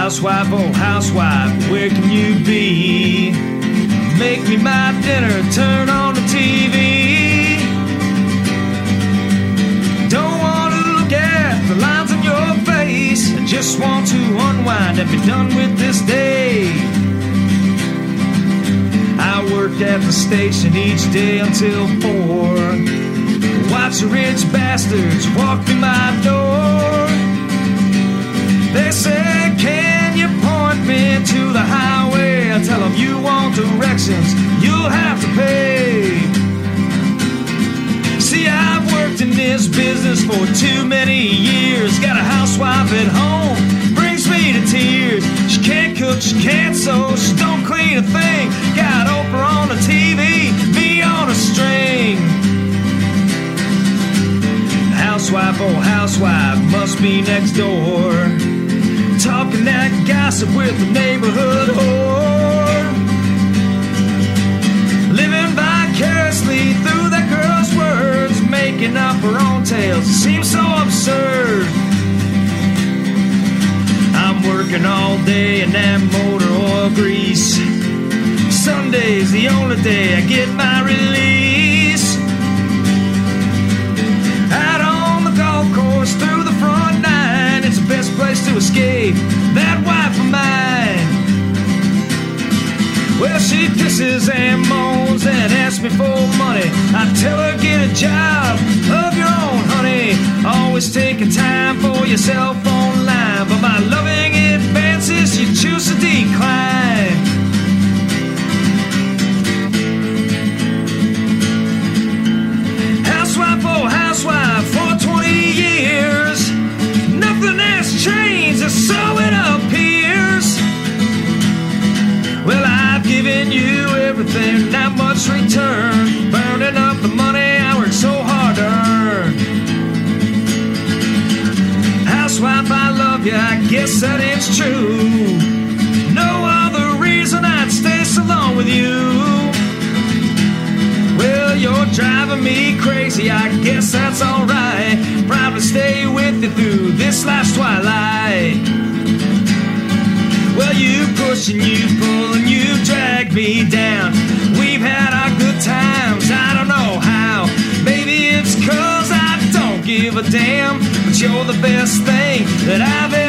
Housewife, oh housewife, where can you be? Make me my dinner, turn on the TV. Don't want to look at the lines on your face. I just want to unwind and be done with this day. I work at the station each day until 4. Watch the rich bastards walk through my door. They say, can you point me to the highway? I tell them, you want directions, you'll have to pay. See, I've worked in this business for too many years. Got a housewife at home, brings me to tears. She can't cook, she can't sew, she don't clean a thing. Got Oprah on the TV, me on a string. Housewife, oh housewife, must be next door. Talking that gossip with the neighborhood whore. Living vicariously through that girl's words, making up her own tales, it seems so absurd. I'm working all day in that motor oil grease. Sunday's the only day I get my release. Out on the golf course through the front nine, it's the best place to escape that wife of mine. Well, she pisses and moans and asks me for money. I tell her, get a job of your own, honey. Always taking time for yourself online, but my loving advances you choose to decline. Housewife, oh housewife, for 20 years, nothing has changed, so it appears. Well, I've given you everything, not much return, burning up the money I worked so hard to earn. Housewife, I love you, I guess that it's true. No other reason I'd stay so long with you. Well, you're driving me crazy, I guess that's alright. Probably stay with you through this life's twilight. Well, you push and you pull and you drag me down. We've had our good times, I don't know how. Maybe it's 'cause I don't give a damn, but you're the best thing that I've ever